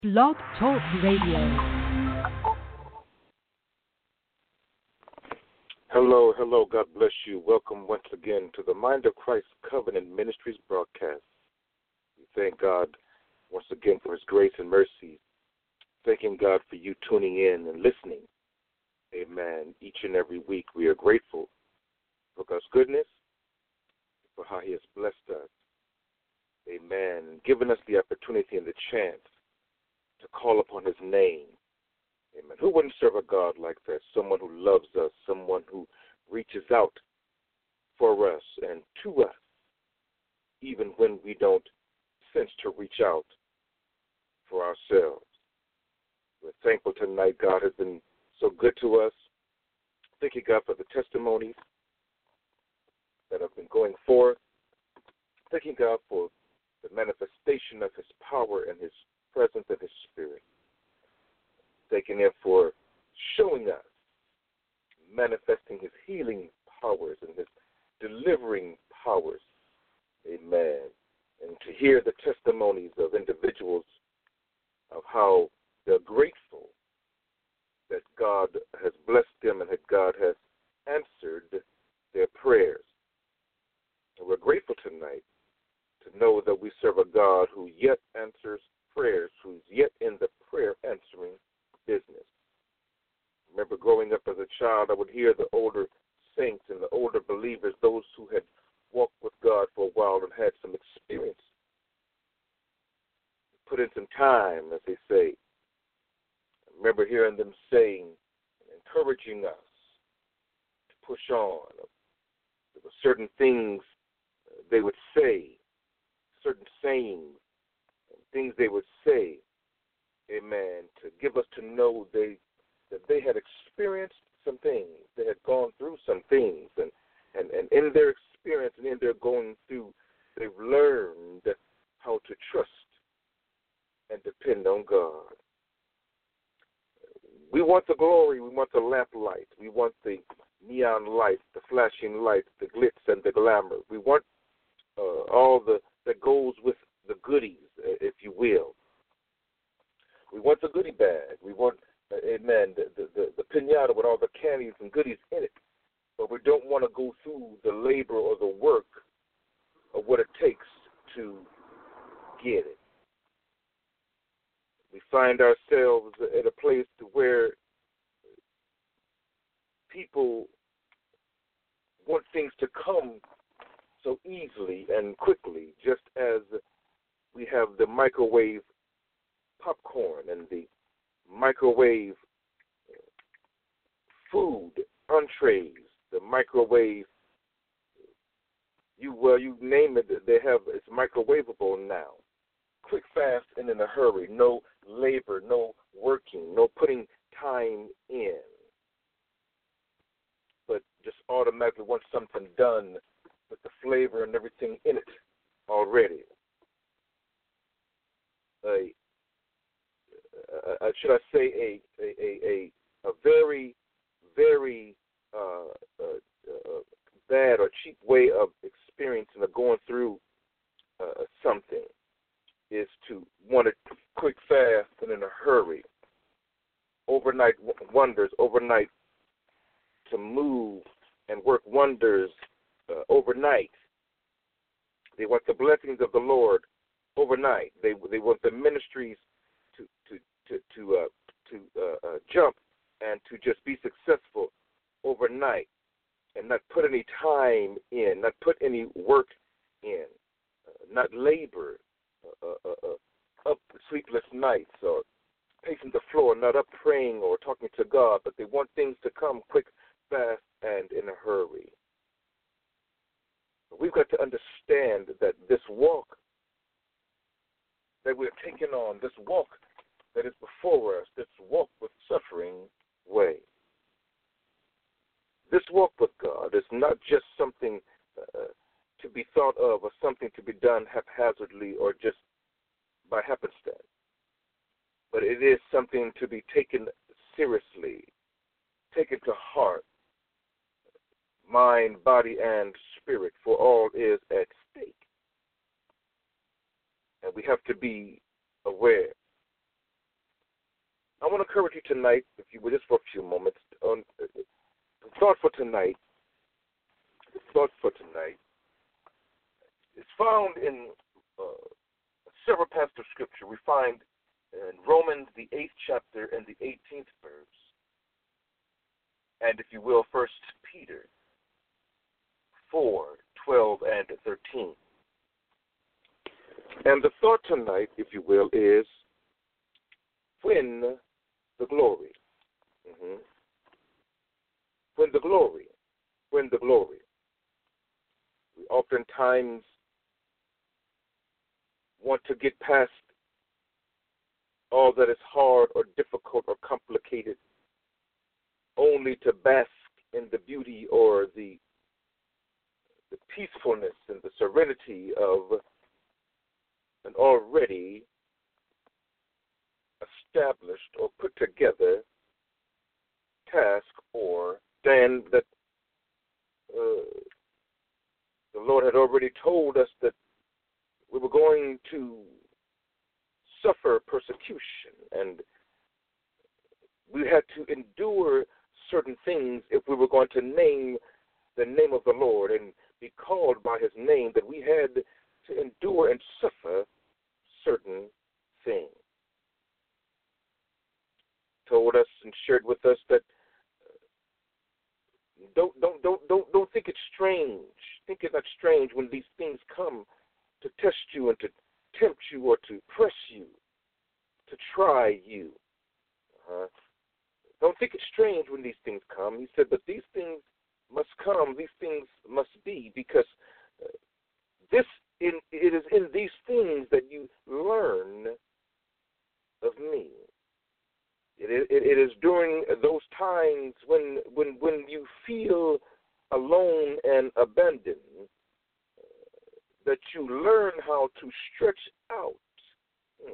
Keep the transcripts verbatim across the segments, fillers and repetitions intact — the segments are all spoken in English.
Blog Talk Radio. Hello, hello, God bless you. Welcome once again to the Mind of Christ Covenant Ministries broadcast. We thank God once again for his grace and mercy. Thanking God for you tuning in and listening. Amen. Each and every week we are grateful for God's goodness, for how he has blessed us. Amen. And given us the opportunity and the chance to call upon his name. Amen. Who wouldn't serve a God like that? Someone who loves us, someone who reaches out for us and to us, even when we don't sense to reach out for ourselves. We're thankful tonight. God has been so good to us. Thank you, God, for the testimonies that have been going forth. Thank you, God, for the manifestation of his power and his presence and his spirit. Thanking him for showing us, manifesting his healing powers and his delivering powers. Amen. And to hear the testimonies of individuals of how they're grateful that God has blessed them and that God has answered their prayers. And we're grateful tonight to know that we serve a God who yet answers prayers, who's yet in the prayer answering business. Remember growing up as a child, I would hear the older saints and the older believers, those who had walked with God for a while and had some experience, put in some time, as they say. I remember hearing them saying, encouraging us to push on. There were certain things they would say, certain sayings, things they would say, amen, to give us to know they that they had experienced some things. They had gone through some things. And, and, and in their experience and in their going through, they've learned how to trust and depend on God. We want the glory. We want the lamplight. We want the neon lights, the flashing lights, the glitz and the glamour. We want uh, all the that goes with the goodies, if you will. We want the goodie bag. We want, uh, amen, the, the, the, the pinata with all the candies and goodies in it. But we don't want to go through the labor or the work of what it takes to get it. We find ourselves at a place to where people want things to come so easily and quickly, just as we have the microwave popcorn and the microwave food entrees, the microwave, you well, you name it, they have, it's microwavable now. Quick, fast, and in a hurry. No labor, no working, no putting time in. But just automatically want something done with the flavor and everything in it already. A, uh, should I say a a, a, a very, very uh, uh, uh, bad or cheap way of experiencing or going through uh, something is to want it quick, fast, and in a hurry. Overnight wonders, overnight to move and work wonders uh, overnight. They want the blessings of the Lord overnight. They they want the ministries to to to to uh, to uh, uh, jump and to just be successful overnight, and not put any time in, not put any work in, uh, not labor, uh, uh, uh, up sleepless nights or pacing the floor, not up praying or talking to God, but they want things to come quick, fast, and in a hurry. We've got to understand that this walk that we're taking on, this walk that is before us, this walk with suffering way, this walk with God is not just something uh, to be thought of or something to be done haphazardly or just by happenstance, but it is something to be taken seriously, taken to heart, mind, body, and spirit, for all is at stake. And we have to be aware want to encourage you tonight, if you would, just for a few moments, on uh, the thought for tonight. The thought for tonight is found in uh, several passages of Scripture. We find in Romans, the eighth chapter and the eighteenth verse, and if you will, First Peter four, twelve, and thirteen. And the thought tonight, if you will, is when the glory. Mm-hmm. When the glory. When the glory. We oftentimes want to get past all that is hard or difficult or complicated, only to bask in the beauty or the the peacefulness and the serenity of an already established or put together task or stand that uh, the Lord had already told us that we were going to suffer persecution, and we had to endure certain things if we were going to name the name of the Lord and be called by his name, that we had to endure and suffer certain things. Told us and shared with us that don't don't don't don't don't think it's strange. Think it's not strange when these things come to test you and to tempt you or to press you, to try you. Uh-huh. Don't think it's strange when these things come. He said, but these things must come, these things must be, because uh, this in, it is in these things that you learn of me. It, it, it is during those times when when when you feel alone and abandoned that you learn how to stretch out. Hmm.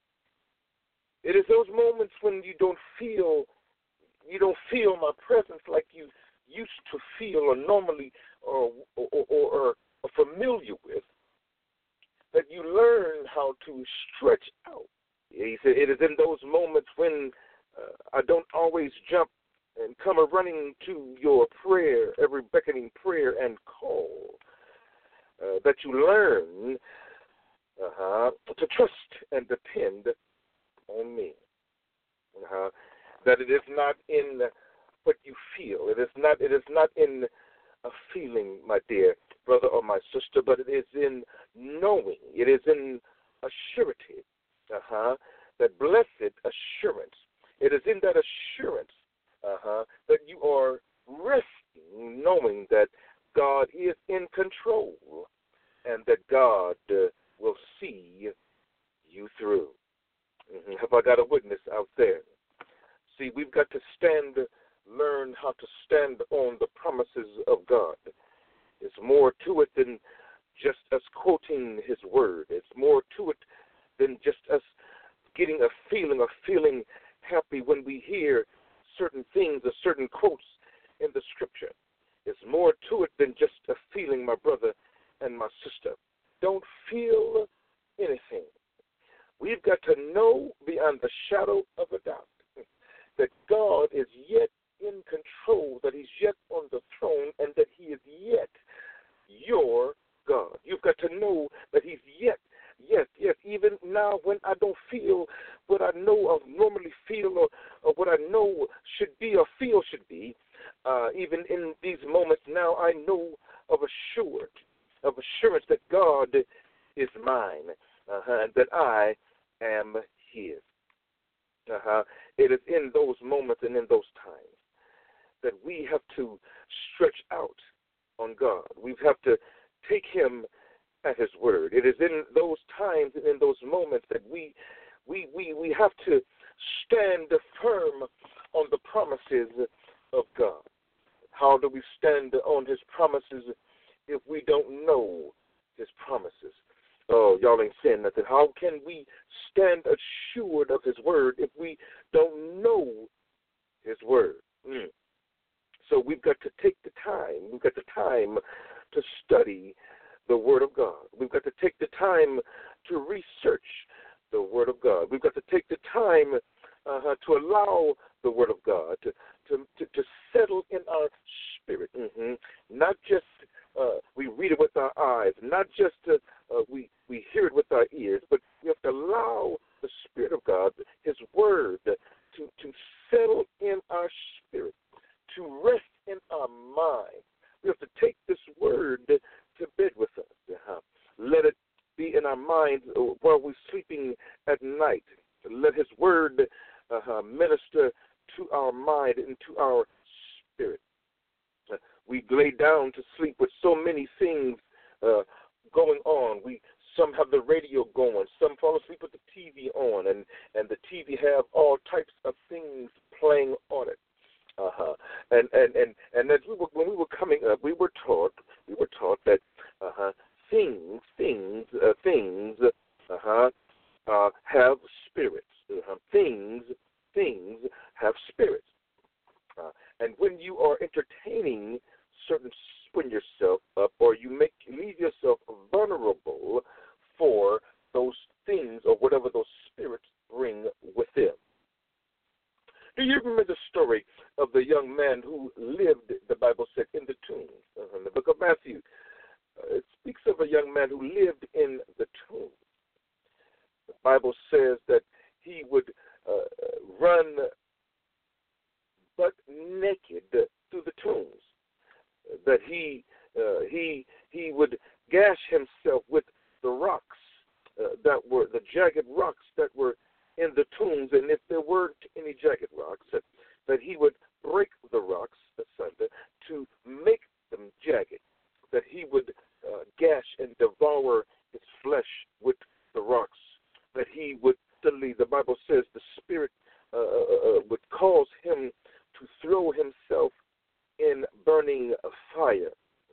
It is those moments when you don't feel you don't feel my presence like you used to feel or normally or or, or, or, or familiar with, that you learn how to stretch out. He said it is in those moments when uh, I don't always jump and come running to your prayer, every beckoning prayer and call, uh, that you learn uh-huh, to trust and depend on me. Uh-huh. That it is not in what you feel. It is not. It is not in a feeling, my dear brother or my sister, but it is in knowing. It is in a surety. Uh-huh. That blessed assurance. It is in that assurance uh-huh, that you are resting, knowing that God is in control and that God uh, will see you through. Mm-hmm. Have I got a witness out there? See, we've got to stand, learn how to stand on the promises of God. It's more to it than just us quoting his word. It's more to it than just us getting a feeling of feeling happy when we hear certain things or certain quotes in the scripture. It's more to it than just a feeling, my brother and my sister. Don't feel anything. We've got to know beyond the shadow of a doubt that God is yet in control, that he's yet on the throne, and that he is yet your God. You've got to know that he's yet, yes, yes, even now when I don't feel what I know of normally feel or, or what I know should be or feel should be, uh, even in these moments now I know of assured, of assurance that God is mine, uh-huh, and that I am his. Uh-huh. It is in those moments and in those times that we have to stretch out on God. We have to take him at his word. It is in those times and in those moments that we we we, we have to stand firm on the promises of God. How do we stand on his promises if we don't know his promises? Oh, y'all ain't saying nothing. How can we stand assured of his word if we don't know his word? Mm. So we've got to take the time. We've got the time to study the word of God. We've got to take the time to research the word of God. We've got to take the time uh, uh, to allow the Word of God to, to, to, to settle in our spirit. Mm-hmm. Not just uh, we read it with our eyes, not just uh, uh, we, we hear it with our ears, but we have to allow the Spirit of God, His Word, to, to settle in our spirit, to rest in our mind. We have to take this Word to bed with us. Uh-huh. Let it be in our minds while we're sleeping at night. Let His Word uh, minister to our mind and to our spirit. Uh, we lay down to sleep with so many things uh, going on. We some have the radio going. Some fall asleep with the T V on, and, and the T V have all types of things playing on it. Uh-huh. And and and and as we were, when we were coming up, we were taught we were taught that uh-huh, things things uh, things uh-huh, uh, have spirits. Uh-huh. Things things have spirits. Uh, and when you are entertaining certain, spin yourself up, or you make leave yourself vulnerable for those things or whatever those spirits bring with them. Do you remember the story of the young man who lived, the Bible said, in the tombs? Uh, in the book of Matthew, uh, it speaks of a young man who lived in the tombs. The Bible says that he would uh, run butt naked through the tombs, that he uh, he he would gash himself with the rocks uh, that were the jagged rocks that were in the tombs, and if there weren't any jagged rocks, that, that he would break the rocks asunder to make them jagged, that he would uh, gash and devour his flesh with the rocks, that he would suddenly, the Bible says, the Spirit uh, uh, would cause him to throw himself in burning fire.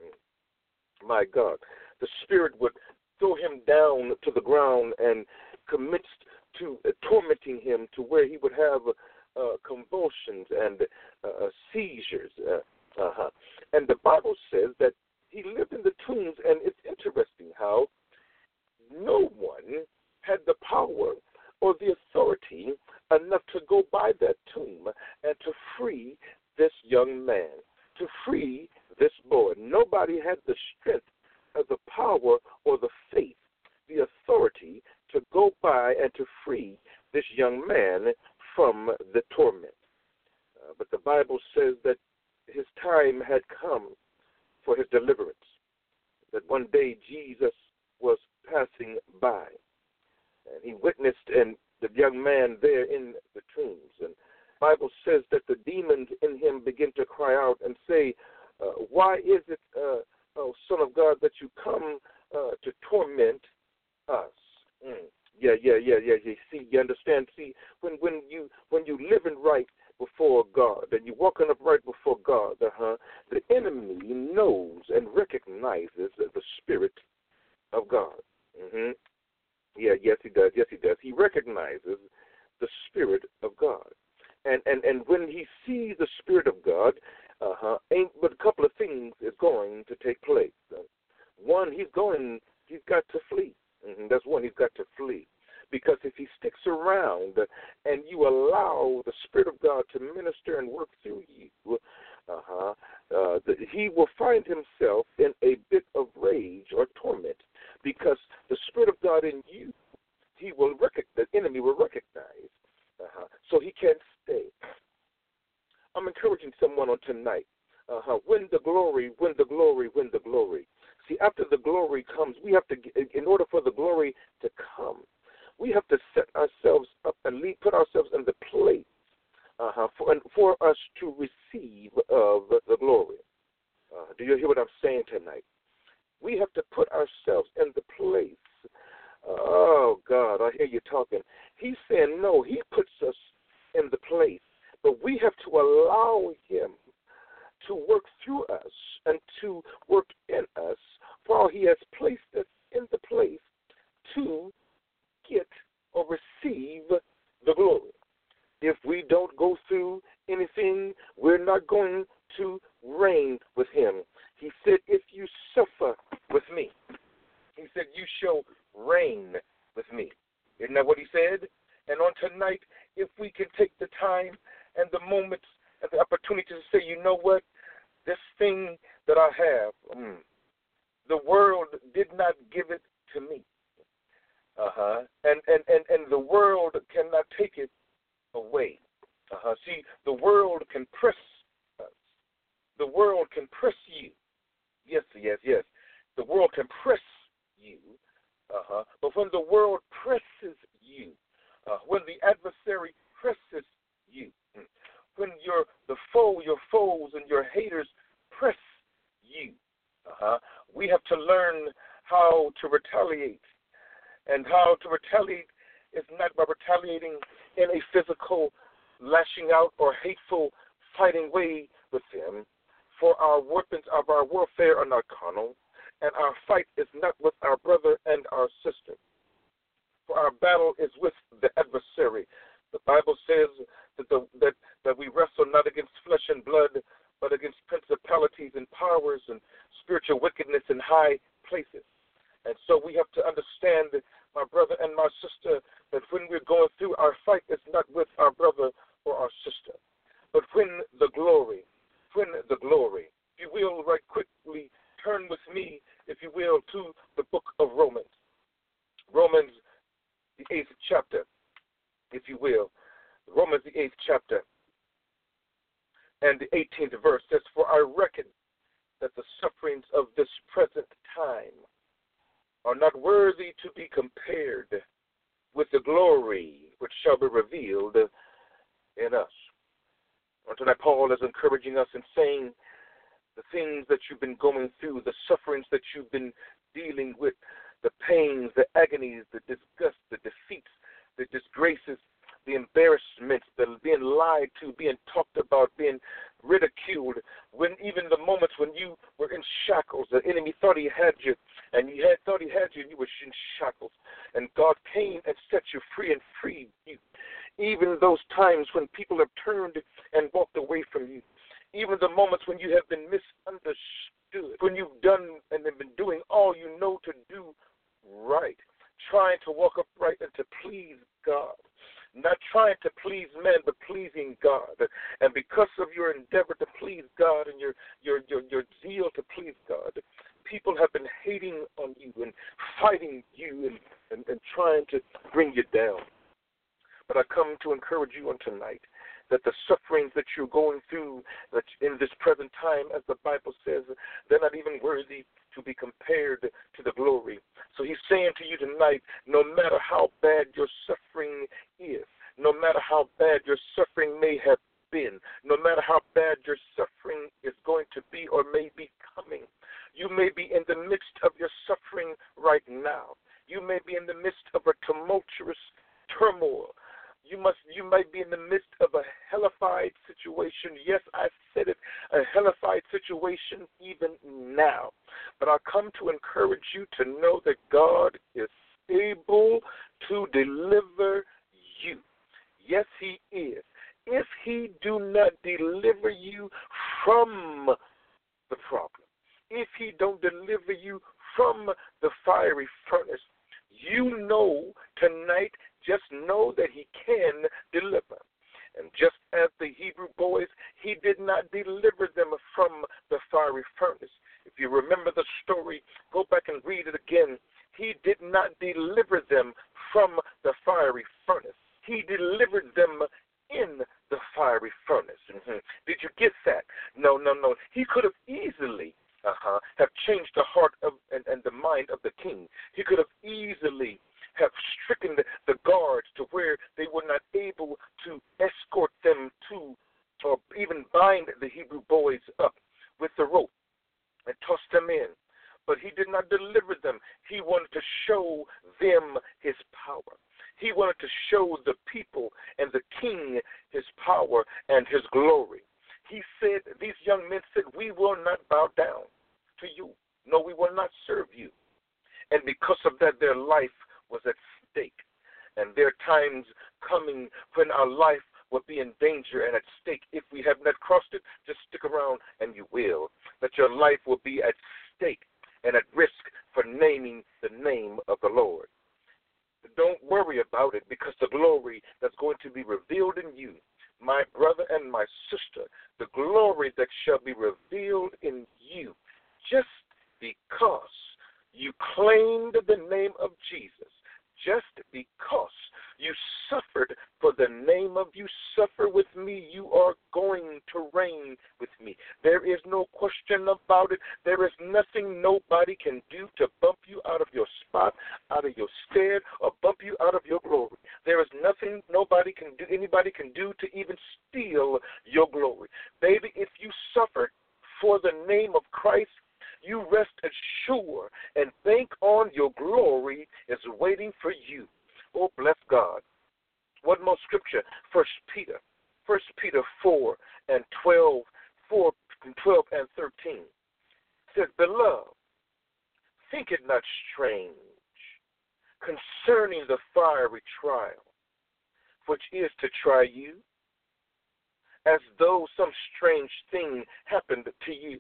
My God. The Spirit would throw him down to the ground and commit to uh, tormenting him to where he would have uh, convulsions and uh, seizures. Uh, uh-huh. And the Bible says that he lived in the tombs, and it's interesting how no one had the power or the authority enough to go by that tomb and to free this young man, to free this boy. Nobody had the strength or the power or the faith, the authority to go by and to free this young man from the torment. Uh, but the Bible says that his time had come for his deliverance, that one day Jesus was passing by, and he witnessed and the young man there in the tombs. And the Bible says that the demons in him begin to cry out and say, uh, why is it, uh, oh, Son of God, that you come uh, to torment us? Mm. Yeah, yeah, yeah, yeah. You see, you understand? See, when when you when you living right before God and you walking upright before God, uh-huh, the enemy knows and recognizes the Spirit of God. Mm-hmm. Yeah, yes, he does. Yes, he does. He recognizes the Spirit of God, and and and when he sees the Spirit of God, uh-huh, ain't but a couple of things is going to take place. Uh, one, he's going, he's got to flee. Mm-hmm. That's one, he's got to flee. Because if he sticks around and you allow the Spirit of God to minister and work through you, uh-huh, uh, the, he will find himself in a bit of rage or torment, because the Spirit of God in you, he will recognize, the enemy will recognize, uh-huh, so he can't stay. I'm encouraging someone on tonight, uh-huh, win the glory, win the glory, win the glory. See, after the glory comes, we have to, in order for the glory to come, we have to set ourselves up and lead, put ourselves in the place uh-huh, for, and for us to receive of the glory. Uh, do you hear what I'm saying tonight? We have to put ourselves in the place. Oh, God, I hear you talking. He's saying, no, he puts us in the place, but we have to allow him to work through us and to work in us while he has placed us in the place to get or receive the glory. If we don't go through anything, we're not going to reign with him. He said, if you suffer with me, he said, you shall reign with me. Isn't that what he said? And on tonight, if if we can take the time and the moments and the opportunity to say, you know what, this thing that I have, mm, the world did not give it to me. Uh-huh. And, and, and, and the world cannot take it away. Uh-huh. See, the world can press us. The world can press you. Yes, yes, yes. The world can press you. Uh-huh. But when the world presses you, uh, when the adversary presses you, when your the foe, your foes and your haters press you, uh-huh, we have to learn how to retaliate. And how to retaliate is not by retaliating in a physical, lashing out or hateful, fighting way with them. For our weapons of our warfare are not carnal, and our fight is not with our brother and our sister. For our battle is with the adversary. The Bible says that, the, that, that we wrestle not against flesh and blood, but against principalities and powers and spiritual wickedness in high places. And so we have to understand, my brother and my sister, that when we're going through, our fight is not with our brother or our sister, but when the glory, when the glory. If you will, right quickly, turn with me, if you will, to the book of Romans. Romans, the eighth chapter, if you will. Romans, the eighth chapter, and the eighteenth verse says, for I reckon that the sufferings of this present time are not worthy to be compared with the glory which shall be revealed in us. And tonight Paul is encouraging us and saying the things that you've been going through, the sufferings that you've been dealing with, the pains, the agonies, the disgust, the defeats, the disgraces, the embarrassments, the being lied to, being talked about, being ridiculed, when even the moments when you were in shackles, the enemy thought he had you, and he had thought he had you, and you were in shackles, and God came and set you free and freed you. Even those times when people have turned and walked away from you, even the moments when you have been misunderstood, when you've done and have been doing all you know to do right, trying to walk upright and to please God. Not trying to please men, but pleasing God. And because of your endeavor to please God and your, your, your, your zeal to please God, people have been hating on you and fighting you and, and, and trying to bring you down. But I come to encourage you on tonight that the sufferings that you're going through that in this present time, as the Bible says, they're not even worthy to be compared to the glory. So he's saying to you tonight, no matter how bad your suffering is, no matter how bad your suffering may have been, no matter how bad your suffering is going to be or may be coming, you may be in the midst of your suffering right now. You may be in the midst of a tumultuous turmoil. You must. You might be in the midst of a hellified situation. Yes, I said it, a hellified situation even now. But I come to encourage you to know that God is able to deliver you. Yes, he is. If he do not deliver you from the problem, if he don't deliver you from the fiery furnace, you know tonight, just know that he can deliver. And just as the Hebrew boys, he did not deliver them from the fiery furnace. If you remember the story, go back and read it again. He did not deliver them from the fiery furnace. He delivered them in the fiery furnace. Mm-hmm. Did you get that? No, no, no. He could have easily uh-huh, have changed the heart of and, and the mind of the king. He could have easily have stricken the, the guards to where they were not able to escort them to or even bind the Hebrew boys up with the rope and toss them in. But he did not deliver them. He wanted to show them his power. He wanted to show the people and the king his power and his glory. He said, these young men said, we will not bow down to you. No, we will not serve you. And because of that, their life was at stake. And there are times coming when our life will be in danger and at stake. If we have not crossed it, just stick around and you will. That your life will be at stake and at risk for naming the name of the Lord. Don't worry about it, because the glory that's going to be revealed in you, my brother and my sister, the glory that shall be revealed in you, just because you claimed the name of Jesus, just because you suffered for the name of you suffer with me, you are going to reign with me. There is no question about it. There is nothing nobody can do to bump you out of your spot, out of your stead, or bump you out of your glory. There is nothing nobody can do, anybody can do to even steal your glory. Baby, if you suffered for the name of Christ, you rest assured and think on your glory is waiting for you. Oh, bless God. One more scripture, First Peter, First Peter four and twelve, four and twelve and thirteen. It says, Beloved, think it not strange concerning the fiery trial, which is to try you, as though some strange thing happened to you.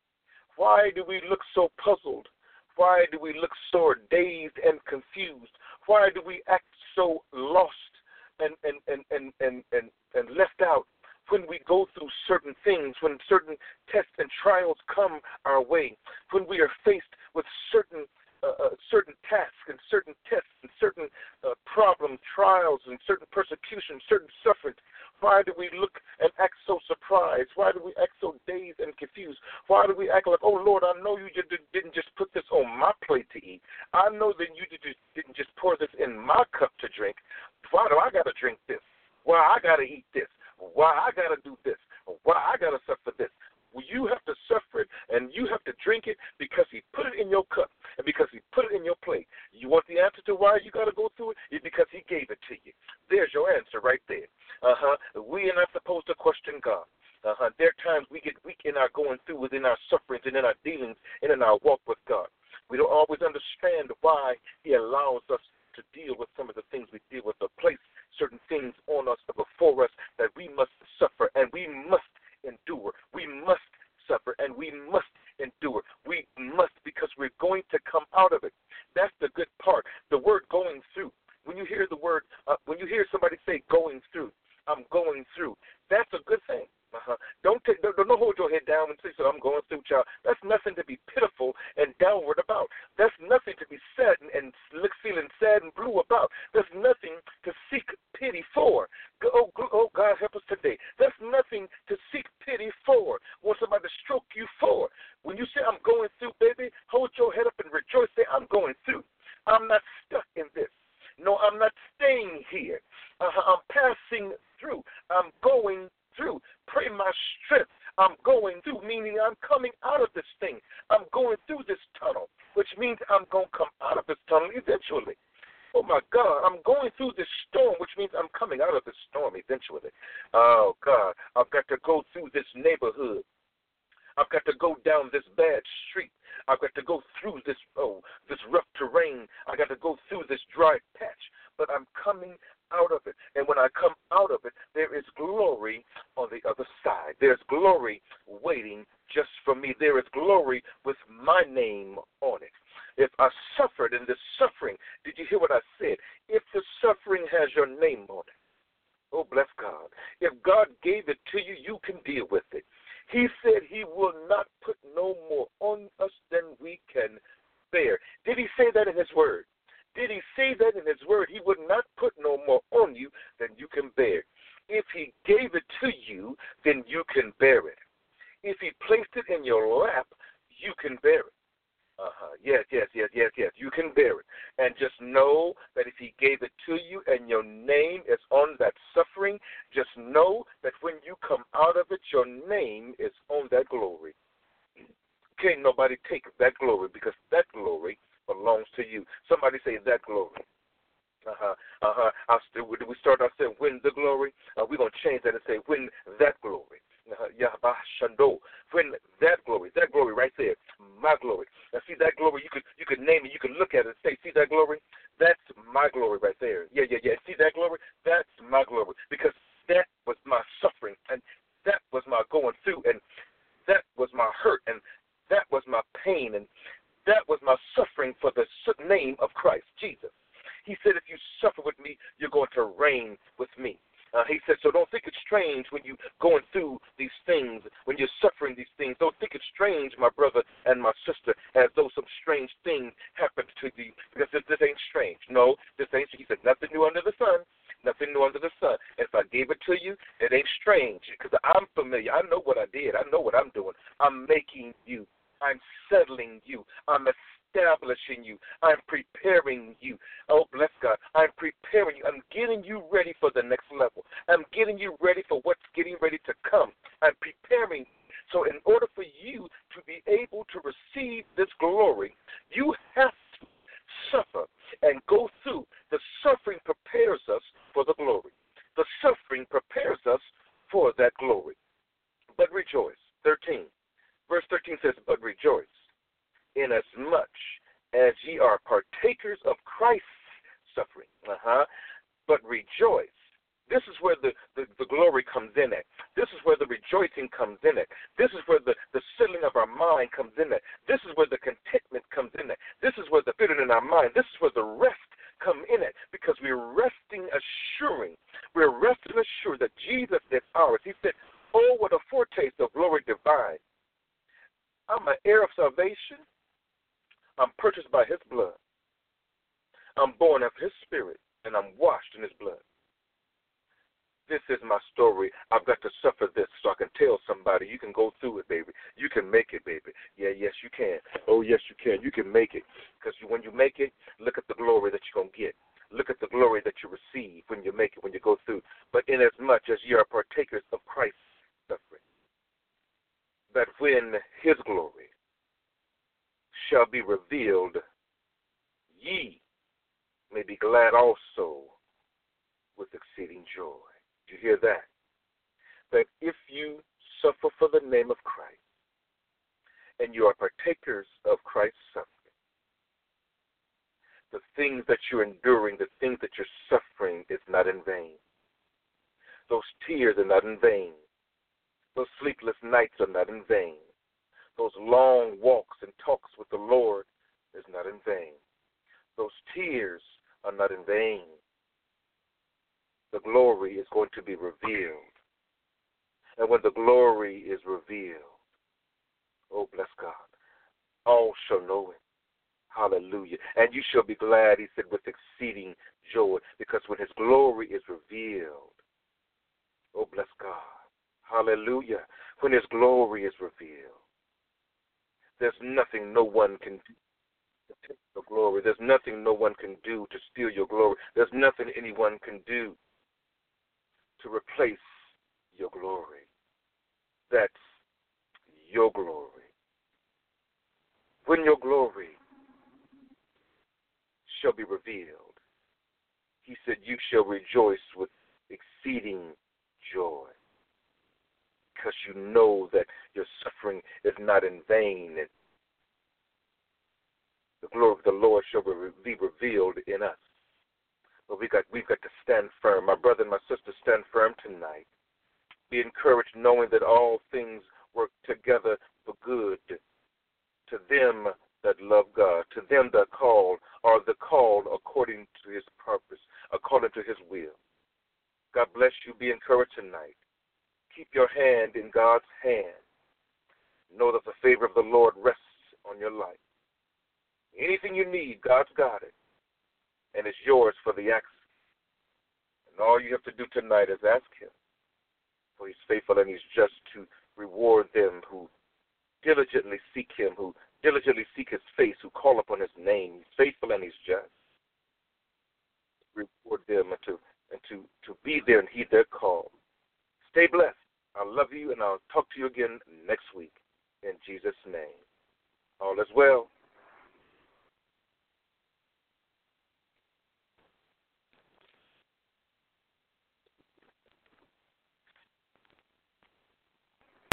Why do we look so puzzled? Why do we look so dazed and confused? Why do we act so lost and, and, and, and, and, and, and left out when we go through certain things, when certain tests and trials come our way, when we are faced with certain uh, uh, certain tasks and certain tests and certain uh, problems, trials and certain persecutions, certain sufferings? Why do we look and act so surprised? Why do we act so dazed and confused? Why do we act like, oh, Lord, I know you didn't just put this on my plate to eat. I know that you didn't just pour this in my cup to drink. Why do I got to drink this? Why I got to eat this? Why I got to do this? Why I got to suffer this? Well, you have to suffer it, and you have to drink it because he put it in your cup and because he put it in your plate. You want the answer to why you got to go through it? It's because he gave it to you. There's your answer right there. Uh-huh. We are not supposed to question God. Uh-huh. There are times we get weak in our going through, within our sufferings and in our dealings and in our walk with God. We don't always understand why he allows us to deal with some of the things we deal with, or place certain things on us or before us that we must suffer and we must endure. We must suffer and we must endure. We must, because we're going to come out of it. That's the good part. The word going through. When you hear the word, uh, when you hear somebody say going through, I'm going through, that's a good thing. Uh-huh. Don't, take, don't don't hold your head down and say, so I'm going through, child. That's nothing to be pitiful and downward about. That's nothing to be sad and, and look, feeling sad and blue about. There's nothing to seek pity for. Oh, oh, God, help us today. There's nothing to seek pity for. Want somebody to stroke you for. When you say I'm going through, baby, hold your head up and rejoice. Say, I'm going through. I'm not stuck in this. No, I'm not staying here. Uh-huh. I'm passing through. I'm going through. Pray my strength. I'm going through, meaning I'm coming out of this thing. I'm going through this tunnel, which means I'm going to come out of this tunnel eventually. Oh, my God, I'm going through this storm, which means I'm coming out of this storm eventually. Oh, God, I've got to go through this neighborhood. I've got to go down this bad street. I've got to go through this, oh, this rough terrain. I got to go through this dry patch. But I'm coming out of it. And when I come out of it, there is glory on the other side. There's glory waiting just for me. There is glory with my name on it. If I suffered in this suffering, did you hear what I said? If the suffering has your name on it, oh, bless God. If God gave it to you, you can deal with it. He said he will not put no more on us than we can bear. Did he say that in his word? Did he say that in his word? He would not put no more on you than you can bear. If he gave it to you, then you can bear it. If he placed it in your lap, you can bear it. Uh-huh. Yes, yes, yes, yes, yes. You can bear it. And just know that if he gave it to you and your name is on that suffering, just know that when you come out of it, your name is on that glory. Can't nobody take that glory, because that glory belongs to you. Somebody say that glory. Uh-huh, uh-huh. I'll still, we start out saying, win the glory. Uh, we're going to change that and say, win that glory. Uh-huh. Win that glory. That glory right there. My glory. Now, see that glory, you could you could name it. You could look at it and say, see that glory? That's my glory right there. Yeah, yeah, yeah. See that glory? That's my glory. Because that was my suffering, and that was my going through, and that was my hurt, and that was my pain, and that was my suffering for the name of Christ, Jesus. He said, if you So don't think it's strange when you're going through these things, when you're suffering these things. Don't think it's strange, my brother and my sister, as though some strange thing happened to you, because this, this ain't strange. No, this ain't, he said, nothing new under the sun. Nothing new under the sun. If I gave it to you, it ain't strange, because I'm familiar. I know what I did. I know what I'm doing. I'm making you. I'm settling you. I'm establishing you. I'm preparing you. Oh, bless God. I'm preparing you. I'm getting you ready for the next level. I'm getting you ready for what's getting ready to come. I'm preparing. So in order for you to be able to receive this glory, you have to suffer and go through. The suffering prepares us for the glory. The suffering prepares us for that glory. But rejoice. thirteen. Verse thirteen says, but rejoice, inasmuch as ye are partakers of Christ's suffering. Uh-huh. But rejoice. This is where the, the, the glory comes in at. This is where the rejoicing comes in at. This is where the, the settling of our mind comes in at. This is where the contentment comes in at. This is where the feeling in our mind, this is where the rest come in at, because we're resting assuring. We're resting assured that Jesus is ours. He said, oh, what a foretaste of glory divine. I'm an heir of salvation. I'm purchased by his blood. I'm born of his spirit, and I'm washed in his blood. This is my story. I've got to suffer this so I can tell somebody, you can go through it, baby. You can make it, baby. Yeah, yes, you can. Oh, yes, you can. You can make it. Because when you make it, look at the glory that you're going to get. Look at the glory that you receive when you make it, when you go through. But inasmuch as ye are partakers of Christ's suffering, that when his glory shall be revealed, ye may be glad also with exceeding joy. Did you hear that? That if you suffer for the name of Christ, and you are partakers of Christ's suffering, the things that you're enduring, the things that you're suffering is not in vain. Those tears are not in vain. Those sleepless nights are not in vain. Those long walks and talks with the Lord is not in vain. Those tears are not in vain. The glory is going to be revealed. And when the glory is revealed, oh, bless God, all shall know it. Hallelujah. And you shall be glad, he said, with exceeding joy, because when his glory is revealed, oh, bless God. Hallelujah. When his glory is revealed, there's nothing no one can do to take your glory. There's nothing no one can do to steal your glory. There's nothing anyone can do to replace your glory. That's your glory. When your glory shall be revealed, he said, you shall rejoice with exceeding joy, because you know that your suffering is not in vain, and the glory of the Lord shall be revealed in us. But we got, we've got to stand firm. My brother and my sister, stand firm tonight. Be encouraged knowing that all things work together for good to them that love God, to them that called, are the called according to his purpose, according to his will. God bless you. Be encouraged tonight. Keep your hand in God's hand. Know that the favor of the Lord rests on your life. Anything you need, God's got it, and it's yours for the access. And all you have to do tonight is ask him, for he's faithful and he's just to reward them who diligently seek him, who diligently seek his face, who call upon his name. He's faithful and he's just. Reward them and to, and to, to be there and heed their call. Stay blessed. I love you, and I'll talk to you again next week in Jesus' name. All is well.